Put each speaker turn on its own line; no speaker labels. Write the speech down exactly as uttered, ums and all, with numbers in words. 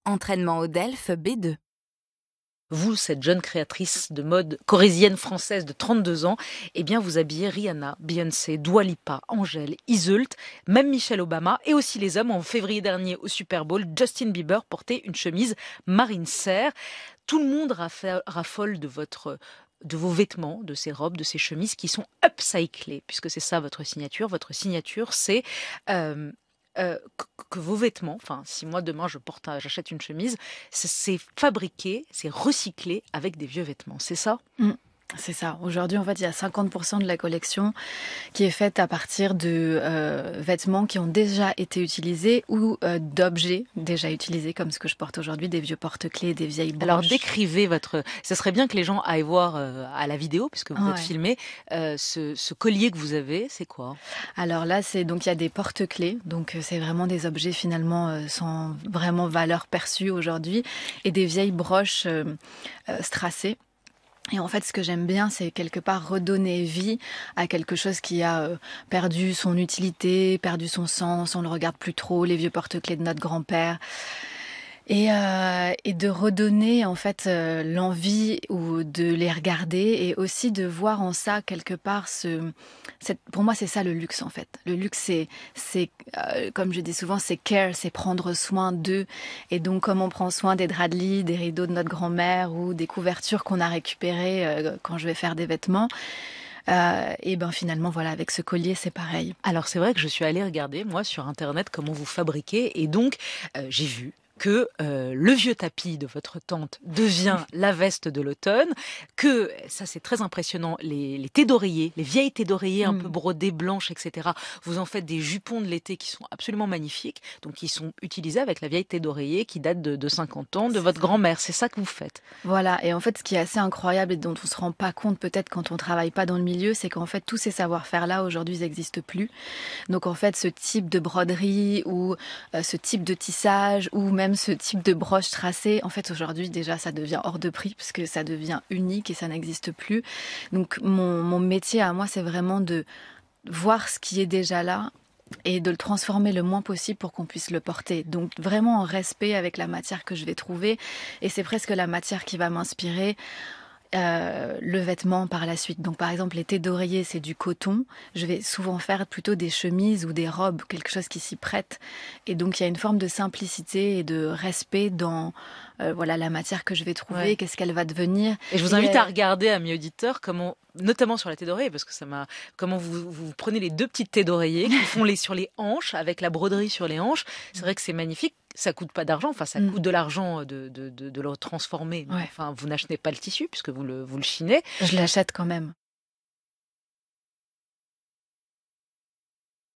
Entraînement au Delphes B deux.
Vous, cette jeune créatrice de mode corésienne française de trente-deux ans, eh bien, vous habillez Rihanna, Beyoncé, Dua Lipa, Angèle, Iseult, même Michelle Obama et aussi les hommes. En février dernier, au Super Bowl, Justin Bieber portait une chemise marine serre. Tout le monde raffa- raffole de votre de vos vêtements, de ces robes, de ces chemises qui sont upcyclées, puisque c'est ça votre signature. Votre signature, c'est euh, euh, que, que vos vêtements, enfin, si moi demain je porte, un- j'achète une chemise, c'est c'est fabriqué, c'est recyclé avec des vieux vêtements. C'est ça?
Mmh. C'est ça. Aujourd'hui, en fait, il y a cinquante pour cent de la collection qui est faite à partir de euh, vêtements qui ont déjà été utilisés ou euh, d'objets déjà utilisés, comme ce que je porte aujourd'hui, des vieux porte-clés, des vieilles
Alors
broches.
décrivez votre. Ce serait bien que les gens aillent voir euh, à la vidéo, puisque vous êtes
Ouais.
filmé, euh, ce, ce collier que vous avez, c'est quoi?
Alors là, c'est donc il y a des porte-clés, donc euh, c'est vraiment des objets finalement euh, sans vraiment valeur perçue aujourd'hui, et des vieilles broches euh, euh, strassées. Et en fait, ce que j'aime bien, c'est quelque part redonner vie à quelque chose qui a euh, perdu son utilité, perdu son sens, on le regarde plus trop, les vieux porte-clés de notre grand-père. Et, euh, et de redonner en fait euh, l'envie ou de les regarder et aussi de voir en ça quelque part ce, cette, pour moi c'est ça le luxe en fait. Le luxe c'est, c'est euh, comme je dis souvent c'est care, c'est prendre soin d'eux et donc comme on prend soin des draps de lit, des rideaux de notre grand-mère ou des couvertures qu'on a récupérées euh, quand je vais faire des vêtements. Euh, et ben finalement voilà avec ce collier c'est pareil.
Alors c'est vrai que je suis allée regarder moi sur internet comment vous fabriquez et donc euh, j'ai vu que euh, le vieux tapis de votre tante devient la veste de l'automne, que ça c'est très impressionnant, les, les thés d'oreiller, les vieilles thés d'oreiller un peu
Mm.
brodées blanches, et cetera. Vous en faites des jupons de l'été qui sont absolument magnifiques, donc qui sont utilisés avec la vieille thé d'oreiller qui date de, de cinquante ans de
C'est
votre
ça.
grand-mère. C'est ça que vous faites.
Voilà, et en fait, ce qui est assez incroyable et dont on se rend pas compte peut-être quand on travaille pas dans le milieu, c'est qu'en fait, tous ces savoir-faire-là, aujourd'hui, ils n'existent plus. Donc, en fait, ce type de broderie ou euh, ce type de tissage ou même ce type de broche tracée, en fait, aujourd'hui, déjà, ça devient hors de prix parce que ça devient unique et ça n'existe plus. Donc, mon, mon métier à moi, c'est vraiment de voir ce qui est déjà là et de le transformer le moins possible pour qu'on puisse le porter. Donc vraiment en respect avec la matière que je vais trouver. Et c'est presque la matière qui va m'inspirer euh, le vêtement par la suite. Donc par exemple les thés d'oreiller c'est du coton. Je vais souvent faire plutôt des chemises ou des robes, quelque chose qui s'y prête. Et donc il y a une forme de simplicité et de respect dans euh, voilà la matière que je vais trouver,
Ouais.
qu'est-ce qu'elle va devenir.
Et je vous
Et,
invite
euh,
à regarder, amis auditeurs, comment, notamment sur la thé d'oreiller, parce que ça m'a, comment vous, vous prenez les deux petites thés d'oreiller qui font les sur les hanches, avec la broderie sur les hanches. C'est vrai que c'est magnifique. Ça coûte pas d'argent. Enfin, ça
mm,
coûte de l'argent de, de, de, de le transformer. Mais
ouais,
enfin, vous n'achetez pas le tissu puisque vous le, vous le chinez.
je l'achète quand même.